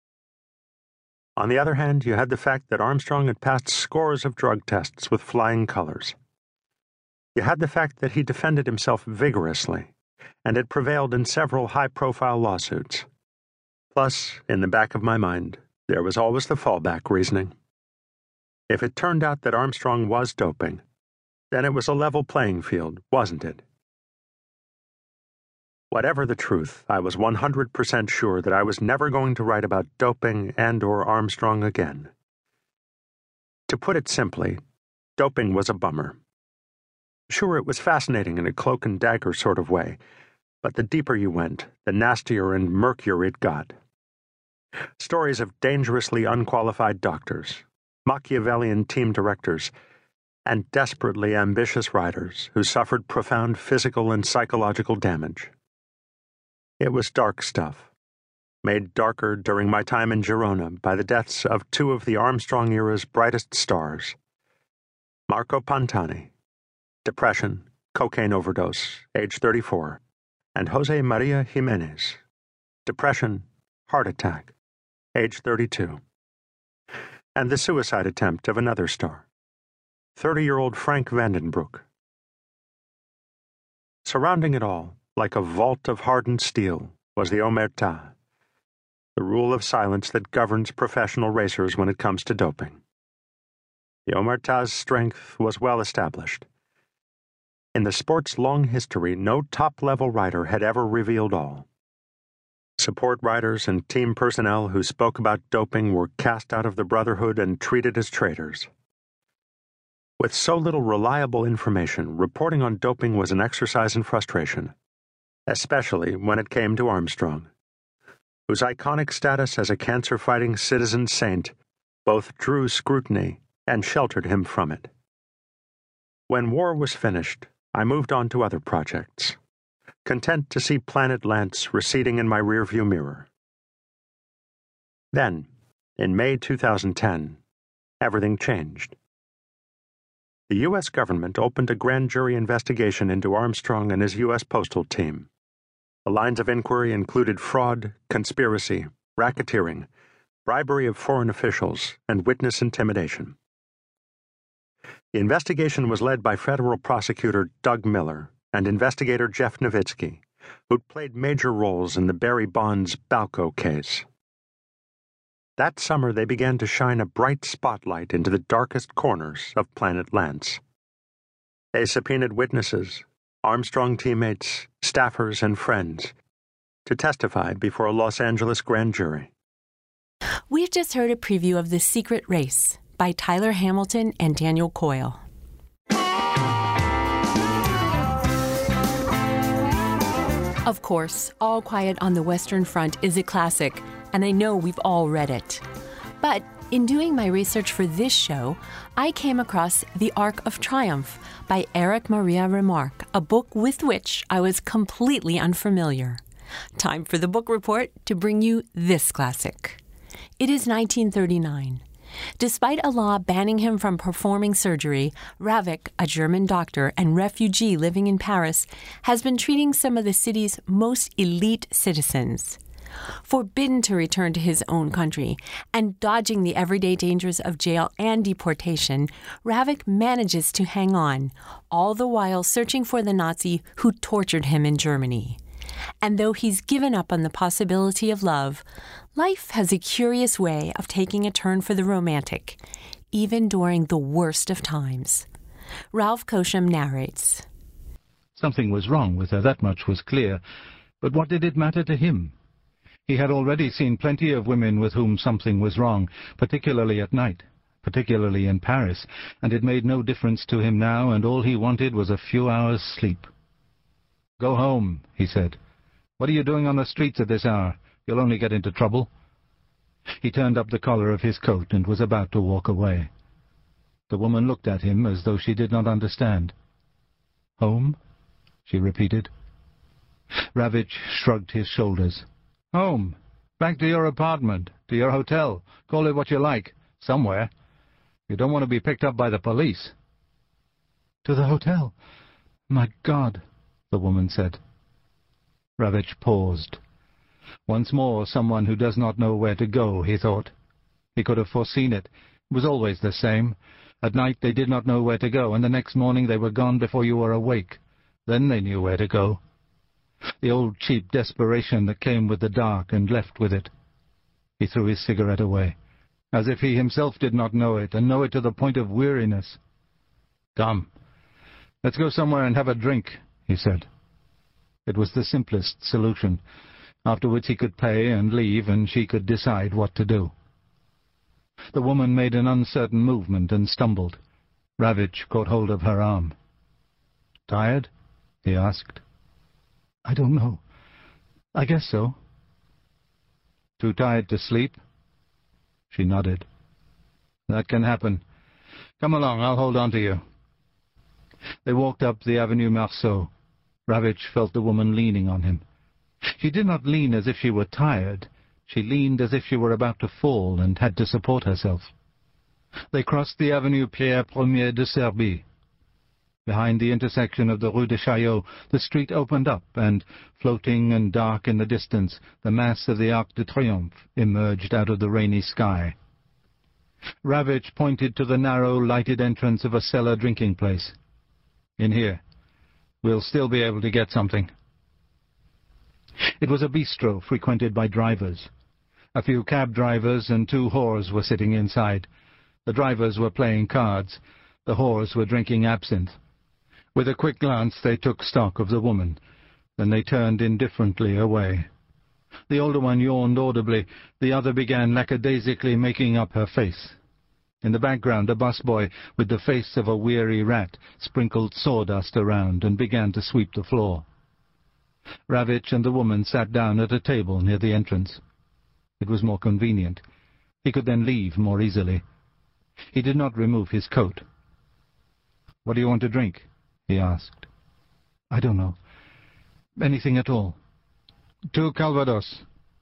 On the other hand, you had the fact that Armstrong had passed scores of drug tests with flying colors. You had the fact that he defended himself vigorously and had prevailed in several high-profile lawsuits. Plus, in the back of my mind, there was always the fallback reasoning. If it turned out that Armstrong was doping, then it was a level playing field, wasn't it? Whatever the truth, I was 100% sure that I was never going to write about doping and/or Armstrong again. To put it simply, doping was a bummer. Sure, it was fascinating in a cloak-and-dagger sort of way, but the deeper you went, the nastier and murkier it got. Stories of dangerously unqualified doctors, Machiavellian team directors, and desperately ambitious riders who suffered profound physical and psychological damage. It was dark stuff, made darker during my time in Girona by the deaths of 2 of the Armstrong era's brightest stars, Marco Pantani, depression, cocaine overdose, age 34, and Jose Maria Jimenez, depression, heart attack, age 32, and the suicide attempt of another star, 30-year-old Frank Vandenbroek. Surrounding it all, like a vault of hardened steel, was the omertà, the rule of silence that governs professional racers when it comes to doping. The omertà's strength was well established. In the sport's long history, no top-level rider had ever revealed all. Support riders and team personnel who spoke about doping were cast out of the brotherhood and treated as traitors. With so little reliable information, reporting on doping was an exercise in frustration, especially when it came to Armstrong, whose iconic status as a cancer-fighting citizen saint both drew scrutiny and sheltered him from it. When war was finished, I moved on to other projects, content to see Planet Lance receding in my rearview mirror. Then, In May 2010, everything changed. The U.S. government opened a grand jury investigation into Armstrong and his U.S. postal team. The lines of inquiry included fraud, conspiracy, racketeering, bribery of foreign officials, and witness intimidation. The investigation was led by federal prosecutor Doug Miller and investigator Jeff Novitzky, who'd played major roles in the Barry Bonds Balco case. That summer, they began to shine a bright spotlight into the darkest corners of Planet Lance. They subpoenaed witnesses, Armstrong teammates, staffers, and friends to testify before a Los Angeles grand jury. We've just heard a preview of The Secret Race by Tyler Hamilton and Daniel Coyle. Of course, All Quiet on the Western Front is a classic, and I know we've all read it. But in doing my research for this show, I came across The Arc of Triumph by Erich Maria Remarque, a book with which I was completely unfamiliar. Time for the book report to bring you this classic. It is 1939. Despite a law banning him from performing surgery, Ravik, a German doctor and refugee living in Paris, has been treating some of the city's most elite citizens. Forbidden to return to his own country and dodging the everyday dangers of jail and deportation, Ravik manages to hang on, all the while searching for the Nazi who tortured him in Germany. And though he's given up on the possibility of love, life has a curious way of taking a turn for the romantic, even during the worst of times. Ralph Kosham narrates. Something was wrong with her, that much was clear. But what did it matter to him? He had already seen plenty of women with whom something was wrong, particularly at night, particularly in Paris, and it made no difference to him now, and all he wanted was a few hours' sleep. "Go home," he said. "What are you doing on the streets at this hour? You'll only get into trouble." He turned up the collar of his coat and was about to walk away. The woman looked at him as though she did not understand. "Home?" she repeated. Ravitch shrugged his shoulders. "Home. Back to your apartment, to your hotel. Call it what you like. Somewhere. You don't want to be picked up by the police." "To the hotel? My God," the woman said. Ravitch paused. Once more someone who does not know where to go, he thought. He could have foreseen it. It was always the same. At night they did not know where to go, and the next morning they were gone before you were awake. Then they knew where to go. The old cheap desperation that came with the dark and left with it. He threw his cigarette away, as if he himself did not know it, and know it to the point of weariness. "Come, let's go somewhere and have a drink," he said. It was the simplest solution. Afterwards he could pay and leave, and she could decide what to do. The woman made an uncertain movement and stumbled. Ravitch caught hold of her arm. "Tired?" he asked. "I don't know. I guess so." "Too tired to sleep?" She nodded. "That can happen. Come along, I'll hold on to you." They walked up the Avenue Marceau. Ravitch felt the woman leaning on him. She did not lean as if she were tired. She leaned as if she were about to fall and had to support herself. They crossed the Avenue Pierre Ier de Serbie. Behind the intersection of the Rue de Chaillot, the street opened up, and, floating and dark in the distance, the mass of the Arc de Triomphe emerged out of the rainy sky. Ravitch pointed to the narrow, lighted entrance of a cellar drinking place. "In here. We'll still be able to get something." It was a bistro frequented by drivers. A few cab drivers and 2 whores were sitting inside. The drivers were playing cards. The whores were drinking absinthe. With a quick glance they took stock of the woman. Then they turned indifferently away. The older one yawned audibly. The other began lackadaisically making up her face. In the background a busboy, with the face of a weary rat, sprinkled sawdust around and began to sweep the floor. Ravitch and the woman sat down at a table near the entrance. It was more convenient. He could then leave more easily. He did not remove his coat. "What do you want to drink?" he asked. "I don't know. Anything at all." "2 Calvados.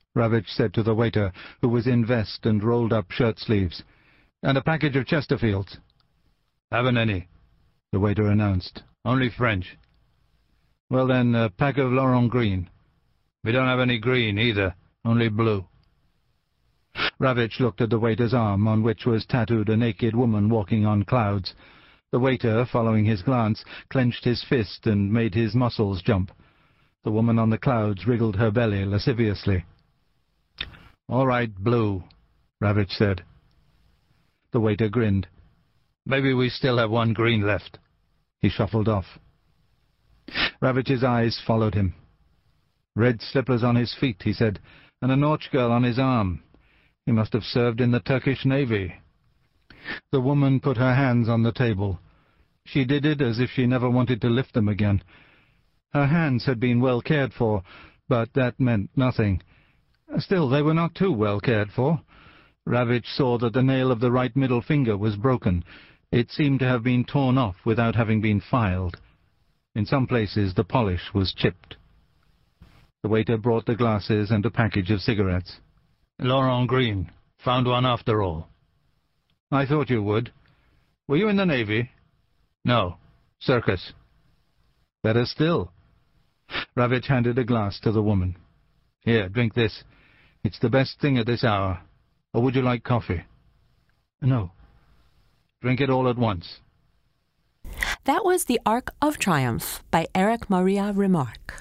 Ravitch said to the waiter, who was in vest and rolled-up shirt-sleeves. "And a package of Chesterfields." "Haven't any," the waiter announced. "Only French." "Well then, a pack of Laurent Green." "We don't have any green, either. Only blue." Ravitch looked at the waiter's arm, on which was tattooed a naked woman walking on clouds. The waiter, following his glance, clenched his fist and made his muscles jump. The woman on the clouds wriggled her belly lasciviously. "All right, blue," Ravitch said. The waiter grinned. "Maybe we still have one green left." He shuffled off. Ravitch's eyes followed him. "Red slippers on his feet," he said, "and a Nautch girl on his arm. He must have served in the Turkish Navy." The woman put her hands on the table. She did it as if she never wanted to lift them again. Her hands had been well cared for, but that meant nothing. Still, they were not too well cared for. Ravitch saw that the nail of the right middle finger was broken. It seemed to have been torn off without having been filed. In some places the polish was chipped. The waiter brought the glasses and a package of cigarettes. "Laurent Green. Found one after all." "I thought you would. Were you in the Navy?" "No. Circus." "Better still." Ravitch handed a glass to the woman. "Here, drink this. It's the best thing at this hour. Or would you like coffee?" "No." "Drink it all at once." That was The Arc of Triumph by Erich Maria Remarque.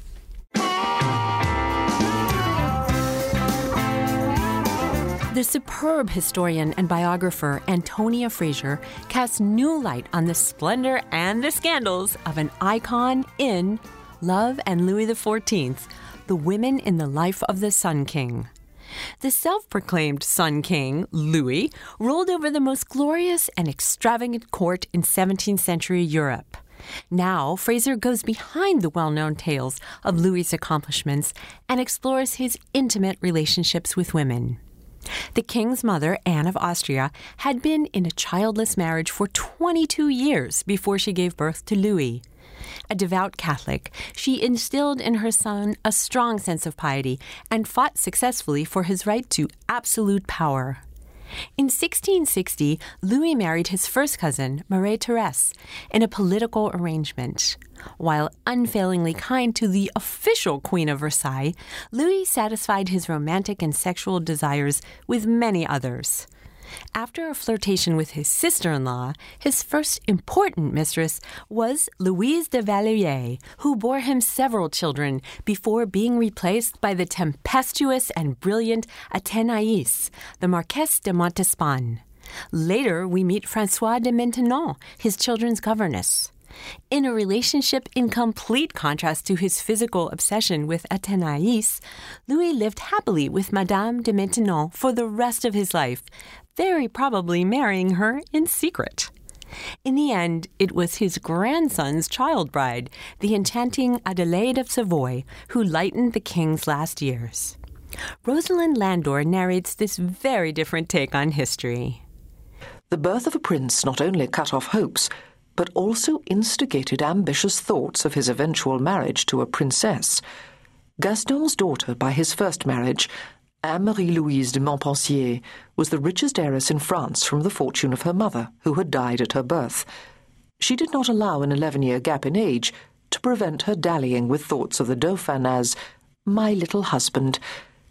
The superb historian and biographer Antonia Fraser casts new light on the splendor and the scandals of an icon in Love and Louis XIV, the women in the life of the Sun King. The self-proclaimed Sun King, Louis, ruled over the most glorious and extravagant court in 17th century Europe. Now, Fraser goes behind the well-known tales of Louis's accomplishments and explores his intimate relationships with women. The king's mother, Anne of Austria, had been in a childless marriage for 22 years before she gave birth to Louis. A devout Catholic, she instilled in her son a strong sense of piety and fought successfully for his right to absolute power. In 1660, Louis married his first cousin, Marie-Thérèse, in a political arrangement. While unfailingly kind to the official Queen of Versailles, Louis satisfied his romantic and sexual desires with many others. After a flirtation with his sister-in-law, his first important mistress was Louise de Valois, who bore him several children before being replaced by the tempestuous and brilliant Athénaïs, the Marquise de Montespan. Later, we meet Françoise de Maintenon, his children's governess. In a relationship in complete contrast to his physical obsession with Athénaïs, Louis lived happily with Madame de Maintenon for the rest of his life, very probably marrying her in secret. In the end, it was his grandson's child bride, the enchanting Adelaide of Savoy, who lightened the king's last years. Rosalind Landor narrates this very different take on history. The birth of a prince not only cut off hopes, but also instigated ambitious thoughts of his eventual marriage to a princess. Gaston's daughter by his first marriage, Anne-Marie-Louise de Montpensier, was the richest heiress in France from the fortune of her mother, who had died at her birth. She did not allow an 11-year gap in age to prevent her dallying with thoughts of the Dauphin as "my little husband."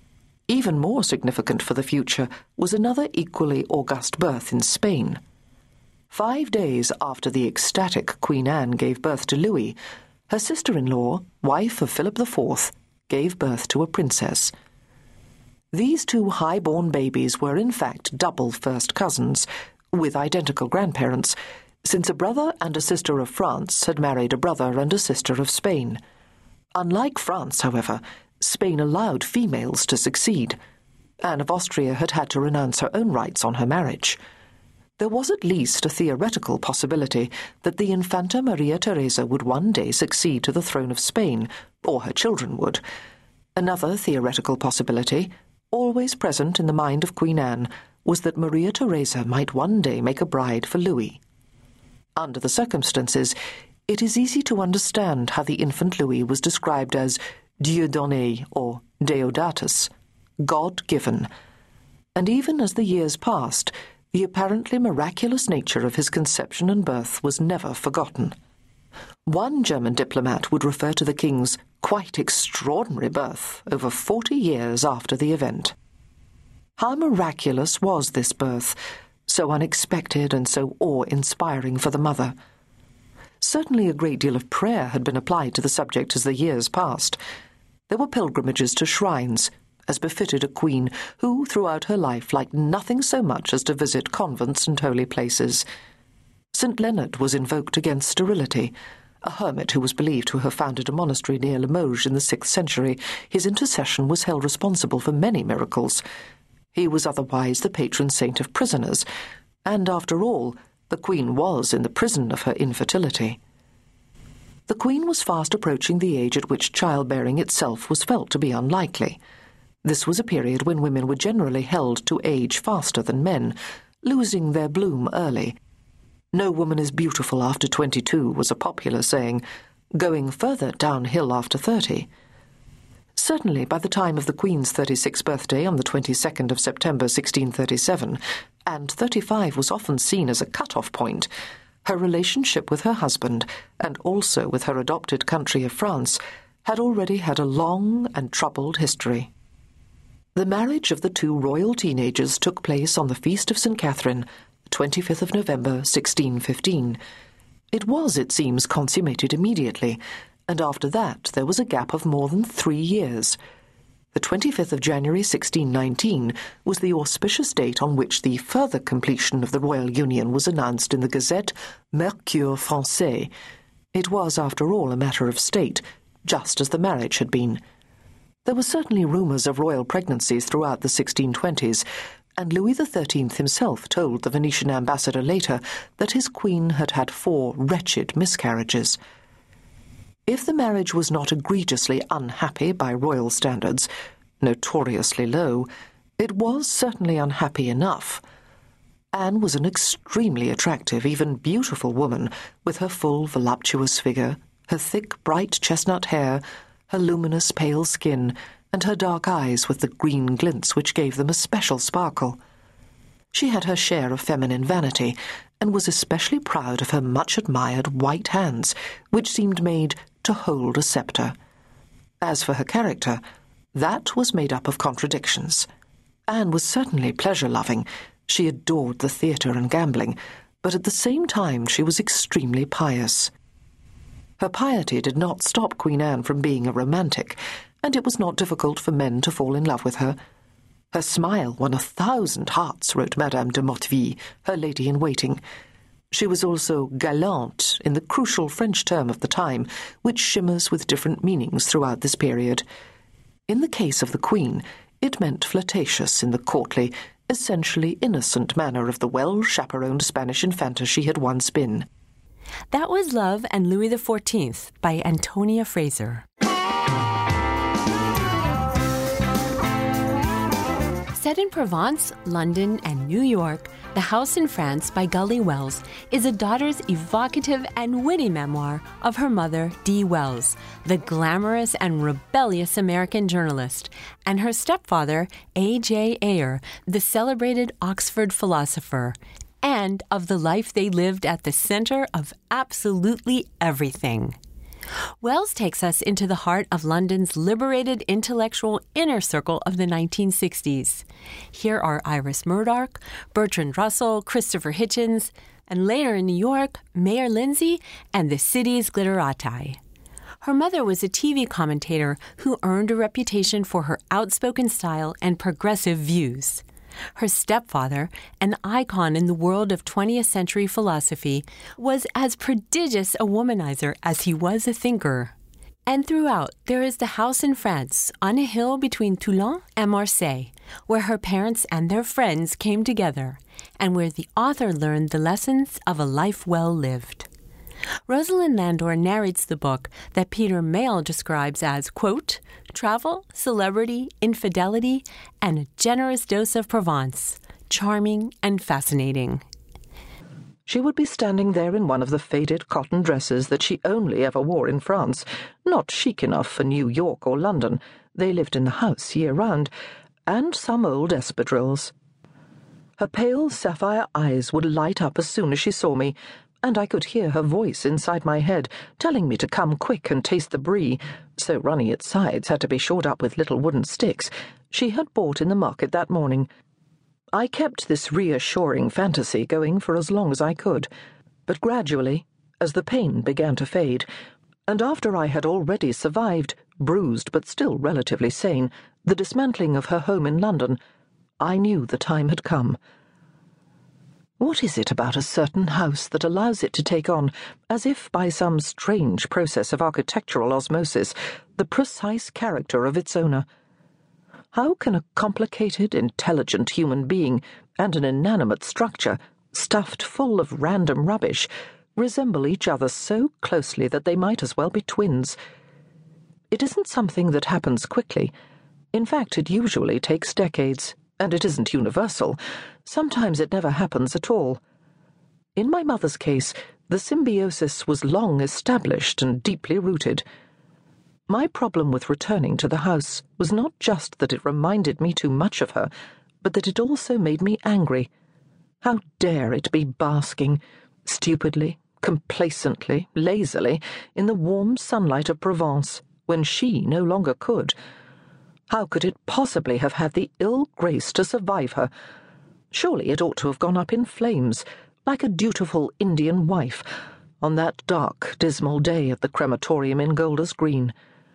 Even more significant for the future was another equally august birth in Spain. 5 days after the ecstatic Queen Anne gave birth to Louis, her sister-in-law, wife of Philip IV, gave birth to a princess. These two high-born babies were in fact double first cousins, with identical grandparents, since a brother and a sister of France had married a brother and a sister of Spain. Unlike France, however, Spain allowed females to succeed. Anne of Austria had had to renounce her own rights on her marriage. There was at least a theoretical possibility that the Infanta Maria Theresa would one day succeed to the throne of Spain, or her children would. Another theoretical possibility, always present in the mind of Queen Anne, was that Maria Theresa might one day make a bride for Louis. Under the circumstances, it is easy to understand how the infant Louis was described as Dieudonné or Deodatus, God-given. And even as the years passed, the apparently miraculous nature of his conception and birth was never forgotten. One German diplomat would refer to the king's quite extraordinary birth over 40 years after the event. How miraculous was this birth, so unexpected and so awe-inspiring for the mother? Certainly a great deal of prayer had been applied to the subject as the years passed. There were pilgrimages to shrines, as befitted a queen who, throughout her life, liked nothing so much as to visit convents and holy places. St. Leonard was invoked against sterility. A hermit who was believed to have founded a monastery near Limoges in the 6th century, his intercession was held responsible for many miracles. He was otherwise the patron saint of prisoners, and after all, the Queen was in the prison of her infertility. The Queen was fast approaching the age at which childbearing itself was felt to be unlikely. This was a period when women were generally held to age faster than men, losing their bloom early. "No woman is beautiful after 22" was a popular saying, going further downhill after 30. Certainly, by the time of the Queen's 36th birthday on the 22nd of September 1637, and 35 was often seen as a cut-off point, her relationship with her husband, and also with her adopted country of France, had already had a long and troubled history. The marriage of the two royal teenagers took place on the feast of St. Catherine, 25th of November 1615. It was, it seems, consummated immediately, and after that there was a gap of more than 3 years. The 25th of January 1619 was the auspicious date on which the further completion of the royal union was announced in the Gazette Mercure Français. It was, after all, a matter of state, just as the marriage had been. There were certainly rumours of royal pregnancies throughout the 1620s, and Louis XIII himself told the Venetian ambassador later that his queen had had 4 wretched miscarriages. If the marriage was not egregiously unhappy by royal standards, notoriously low, it was certainly unhappy enough. Anne was an extremely attractive, even beautiful woman, with her full, voluptuous figure, her thick, bright chestnut hair, her luminous, pale skin, and her dark eyes with the green glints which gave them a special sparkle. She had her share of feminine vanity, and was especially proud of her much-admired white hands, which seemed made to hold a sceptre. As for her character, that was made up of contradictions. Anne was certainly pleasure-loving. She adored the theatre and gambling, but at the same time she was extremely pious. Her piety did not stop Queen Anne from being a romantic, and it was not difficult for men to fall in love with her. Her smile won 1,000 hearts, wrote Madame de Motteville, her lady-in-waiting. She was also galante in the crucial French term of the time, which shimmers with different meanings throughout this period. In the case of the Queen, it meant flirtatious in the courtly, essentially innocent manner of the well-chaperoned Spanish infanta she had once been. That was Love and Louis XIV by Antonia Fraser. Set in Provence, London, and New York, The House in France by Gully Wells is a daughter's evocative and witty memoir of her mother, Dee Wells, the glamorous and rebellious American journalist, and her stepfather, A.J. Ayer, the celebrated Oxford philosopher, and of the life they lived at the center of absolutely everything. Wells takes us into the heart of London's liberated intellectual inner circle of the 1960s. Here are Iris Murdoch, Bertrand Russell, Christopher Hitchens, and later in New York, Mayor Lindsay and the city's glitterati. Her mother was a TV commentator who earned a reputation for her outspoken style and progressive views. Her stepfather, an icon in the world of 20th century philosophy, was as prodigious a womanizer as he was a thinker. And throughout, there is the house in France, on a hill between Toulon and Marseille, where her parents and their friends came together, and where the author learned the lessons of a life well lived. Rosalind Landor narrates the book that Peter Mayle describes as, quote, travel, celebrity, infidelity, and a generous dose of Provence, charming and fascinating. She would be standing there in one of the faded cotton dresses that she only ever wore in France, not chic enough for New York or London. They lived in the house year-round, and some old espadrilles. Her pale sapphire eyes would light up as soon as she saw me, and I could hear her voice inside my head telling me to come quick and taste the brie, so runny its sides had to be shored up with little wooden sticks she had bought in the market that morning. I kept this reassuring fantasy going for as long as I could, but gradually, as the pain began to fade, and after I had already survived, bruised but still relatively sane, the dismantling of her home in London, I knew the time had come. What is it about a certain house that allows it to take on, as if by some strange process of architectural osmosis, the precise character of its owner? How can a complicated, intelligent human being and an inanimate structure, stuffed full of random rubbish, resemble each other so closely that they might as well be twins? It isn't something that happens quickly. In fact, it usually takes decades, and it isn't universal. Sometimes it never happens at all. In my mother's case, the symbiosis was long established and deeply rooted. My problem with returning to the house was not just that it reminded me too much of her, but that it also made me angry. How dare it be basking, stupidly, complacently, lazily, in the warm sunlight of Provence, when she no longer could? How could it possibly have had the ill grace to survive her? Surely it ought to have gone up in flames, like a dutiful Indian wife, on that dark, dismal day at the crematorium in Golders Green.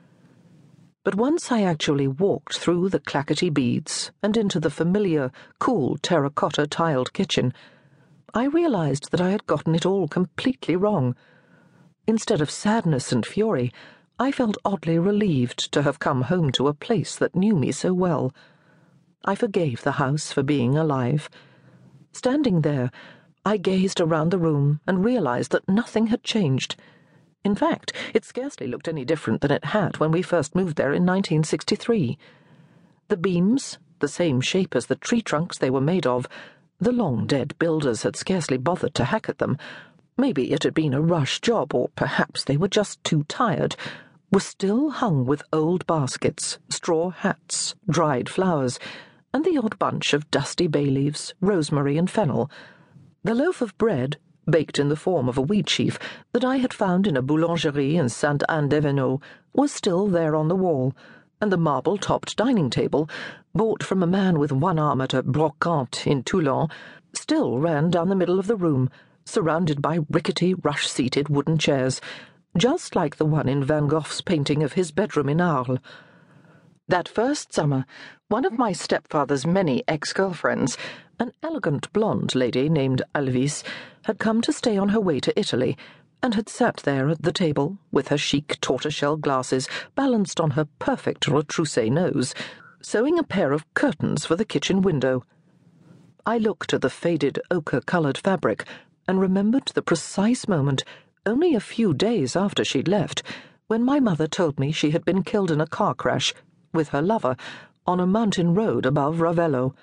But once I actually walked through the clackety beads and into the familiar, cool terracotta-tiled kitchen, I realized that I had gotten it all completely wrong. Instead of sadness and fury, I felt oddly relieved to have come home to a place that knew me so well. I forgave the house for being alive. Standing there, I gazed around the room and realized that nothing had changed. In fact, it scarcely looked any different than it had when we first moved there in 1963. The beams, the same shape as the tree trunks they were made of, the long-dead builders had scarcely bothered to hack at them. Maybe it had been a rush job, or perhaps they were just too tired, were still hung with old baskets, straw hats, dried flowers, and the odd bunch of dusty bay leaves, rosemary and fennel. The loaf of bread, baked in the form of a wheat sheaf, that I had found in a boulangerie in Sainte-Anne-d'Evenot, was still there on the wall, and the marble-topped dining table, bought from a man with one arm at a brocante in Toulon, still ran down the middle of the room, surrounded by rickety, rush-seated wooden chairs, just like the one in Van Gogh's painting of his bedroom in Arles. That first summer, one of my stepfather's many ex-girlfriends, an elegant blonde lady named Alvis, had come to stay on her way to Italy, and had sat there at the table, with her chic tortoiseshell glasses balanced on her perfect retroussé nose, sewing a pair of curtains for the kitchen window. I looked at the faded ochre-coloured fabric, and remembered the precise moment, only a few days after she'd left, when my mother told me she had been killed in a car crash, with her lover, on a mountain road above Ravello.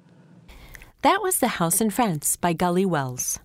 That was The House in France by Gully Wells.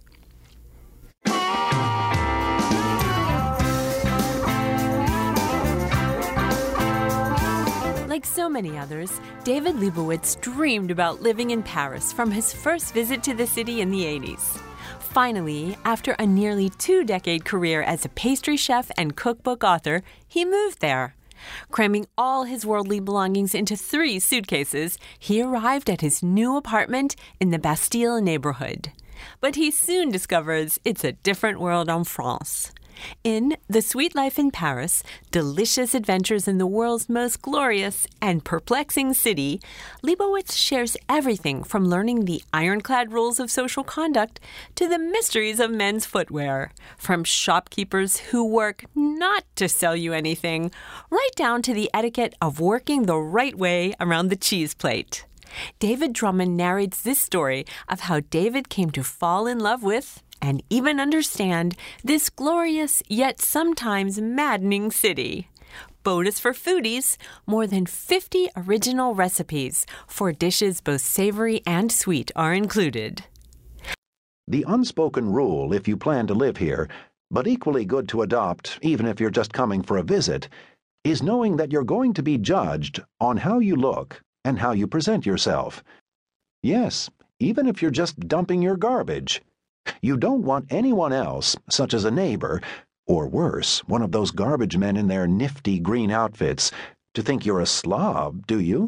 Like so many others, David Leibowitz dreamed about living in Paris from his first visit to the city in the 80s. Finally, after a nearly 2-decade career as a pastry chef and cookbook author, he moved there. Cramming all his worldly belongings into 3 suitcases, he arrived at his new apartment in the Bastille neighborhood. But he soon discovers it's a different world en France. In The Sweet Life in Paris, Delicious Adventures in the World's Most Glorious and Perplexing City, Leibowitz shares everything from learning the ironclad rules of social conduct to the mysteries of men's footwear, from shopkeepers who work not to sell you anything, right down to the etiquette of working the right way around the cheese plate. David Drummond narrates this story of how David came to fall in love with and even understand this glorious yet sometimes maddening city. Bonus for foodies, more than 50 original recipes for dishes both savory and sweet are included. The unspoken rule if you plan to live here, but equally good to adopt even if you're just coming for a visit, is knowing that you're going to be judged on how you look, and how you present yourself. Yes, even if you're just dumping your garbage. You don't want anyone else, such as a neighbor, or worse, one of those garbage men in their nifty green outfits, to think you're a slob, do you?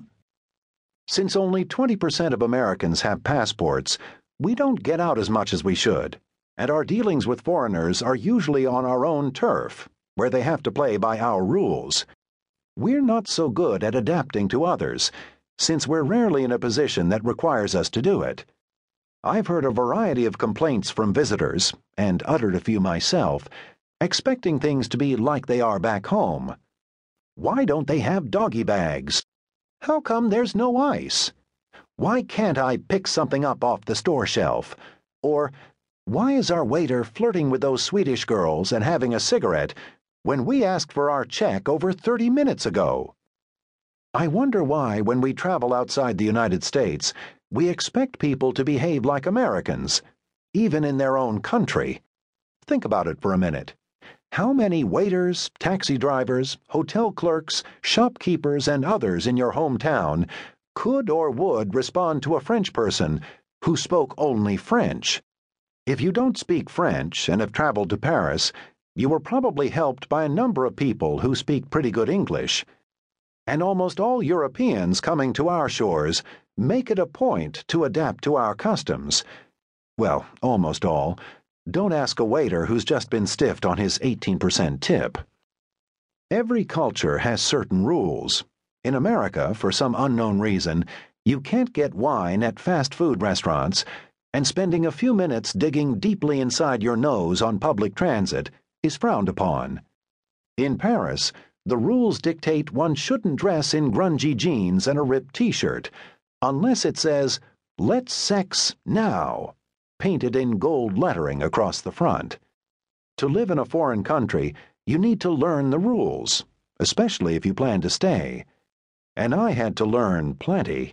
Since only 20% of Americans have passports, we don't get out as much as we should, and our dealings with foreigners are usually on our own turf, where they have to play by our rules. We're not so good at adapting to others, since we're rarely in a position that requires us to do it. I've heard a variety of complaints from visitors, and uttered a few myself, expecting things to be like they are back home. Why don't they have doggy bags? How come there's no ice? Why can't I pick something up off the store shelf? Or, why is our waiter flirting with those Swedish girls and having a cigarette when we asked for our check over 30 minutes ago? I wonder why, when we travel outside the United States, we expect people to behave like Americans, even in their own country. Think about it for a minute. How many waiters, taxi drivers, hotel clerks, shopkeepers, and others in your hometown could or would respond to a French person who spoke only French? If you don't speak French and have traveled to Paris, you were probably helped by a number of people who speak pretty good English. And almost all Europeans coming to our shores make it a point to adapt to our customs. Well, almost all. Don't ask a waiter who's just been stiffed on his 18% tip. Every culture has certain rules. In America, for some unknown reason, you can't get wine at fast food restaurants, and spending a few minutes digging deeply inside your nose on public transit is frowned upon. In Paris, the rules dictate one shouldn't dress in grungy jeans and a ripped t-shirt, unless it says, "Let's sex now," painted in gold lettering across the front. To live in a foreign country, you need to learn the rules, especially if you plan to stay. And I had to learn plenty.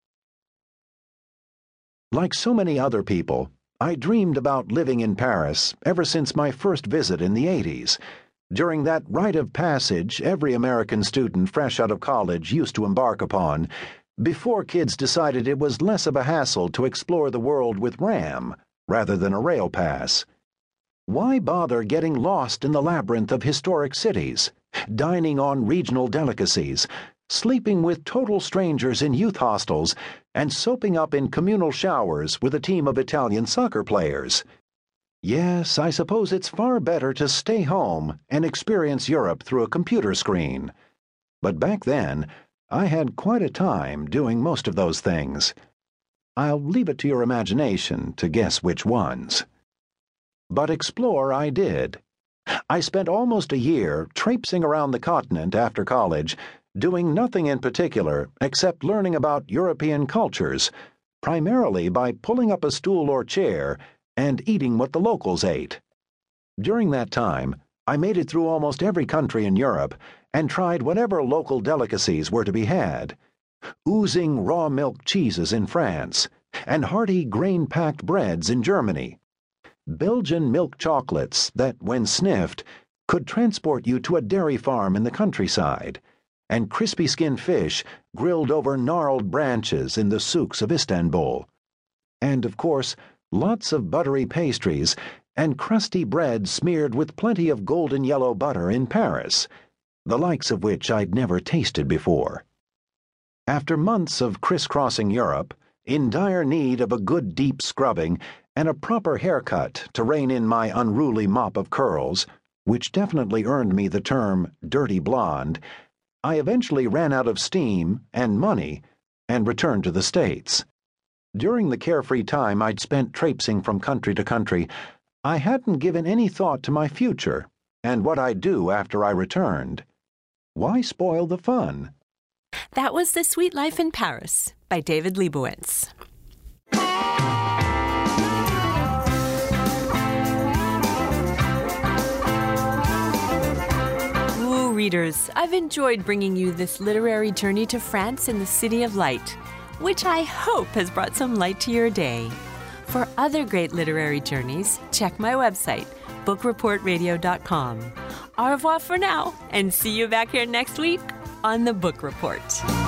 Like so many other people, I dreamed about living in Paris ever since my first visit in the 80s. During that rite of passage every American student fresh out of college used to embark upon, before kids decided it was less of a hassle to explore the world with RAM rather than a rail pass. Why bother getting lost in the labyrinth of historic cities, dining on regional delicacies, sleeping with total strangers in youth hostels, and soaping up in communal showers with a team of Italian soccer players? Yes, I suppose it's far better to stay home and experience Europe through a computer screen. But back then, I had quite a time doing most of those things. I'll leave it to your imagination to guess which ones. But explore I did. I spent almost a year traipsing around the continent after college, doing nothing in particular except learning about European cultures, primarily by pulling up a stool or chair and eating what the locals ate. During that time, I made it through almost every country in Europe and tried whatever local delicacies were to be had. Oozing raw milk cheeses in France, and hearty grain-packed breads in Germany. Belgian milk chocolates that, when sniffed, could transport you to a dairy farm in the countryside, and crispy-skinned fish grilled over gnarled branches in the souks of Istanbul. And, of course, lots of buttery pastries and crusty bread smeared with plenty of golden yellow butter in Paris, the likes of which I'd never tasted before. After months of crisscrossing Europe, in dire need of a good deep scrubbing and a proper haircut to rein in my unruly mop of curls, which definitely earned me the term dirty blonde, I eventually ran out of steam and money and returned to the States. During the carefree time I'd spent traipsing from country to country, I hadn't given any thought to my future and what I'd do after I returned. Why spoil the fun? That was The Sweet Life in Paris by David Lebowitz. Ooh, readers, I've enjoyed bringing you this literary journey to France in the City of Light, which I hope has brought some light to your day. For other great literary journeys, check my website, bookreportradio.com. Au revoir for now, and see you back here next week on The Book Report.